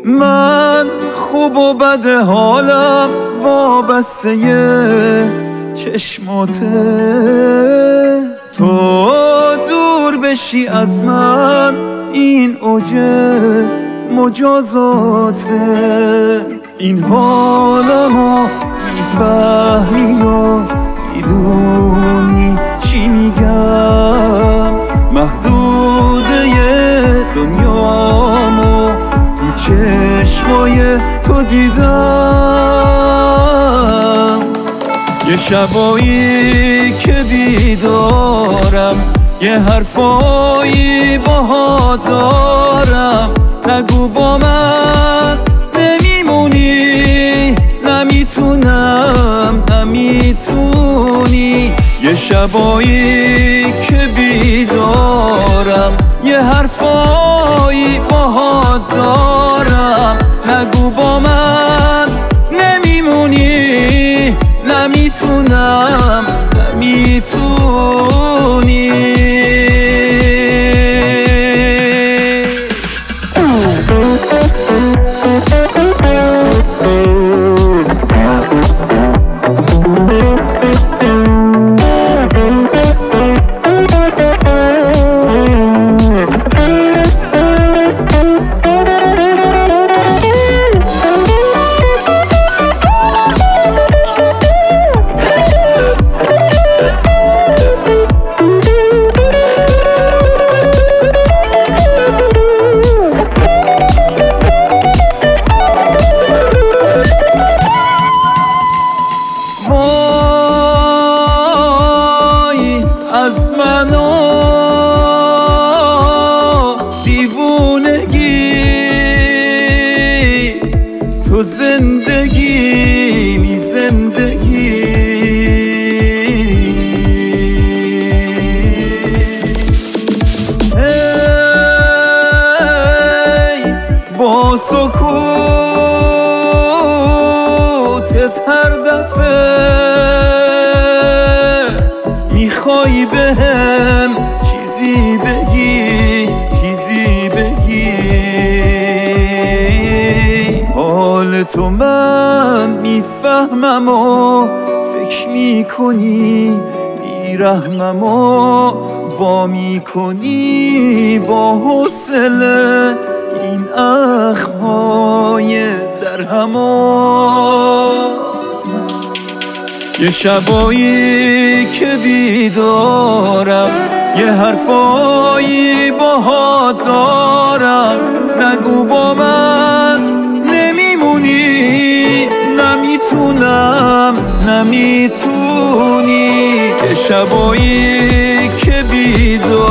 من خوب و بد حالم وابسته چشماته، تو دور بشی از من این اوج مجازاته. این حالمو میفهمی و میدونی چی میگم، محدوده دنیامو تو چشمای تو دیدم. یه شبایی که بیدارم یه حرفایی باها دارم، نگو با من نمیمونی، نمیتونم نمیتونی. یه شبایی که بیدارم یه حرفایی باها دارم، نگو با من نمیمونی، نمیتونم نمیتونی. از من و دیوونگی تو زندگی می زندگی. هی با سکوتت هر دفعه میخوای بهم چیزی بگی چیزی بگی. حال تو من میفهمم و فکر میکنی بیرحمم و وا میکنی با حوصله این اخمهای درهمو. یه شبایی که بیدارم یه حرفایی باها دارم، نگو با من نمیمونی، نمیتونم نمیتونی. یه شبایی که بیدارم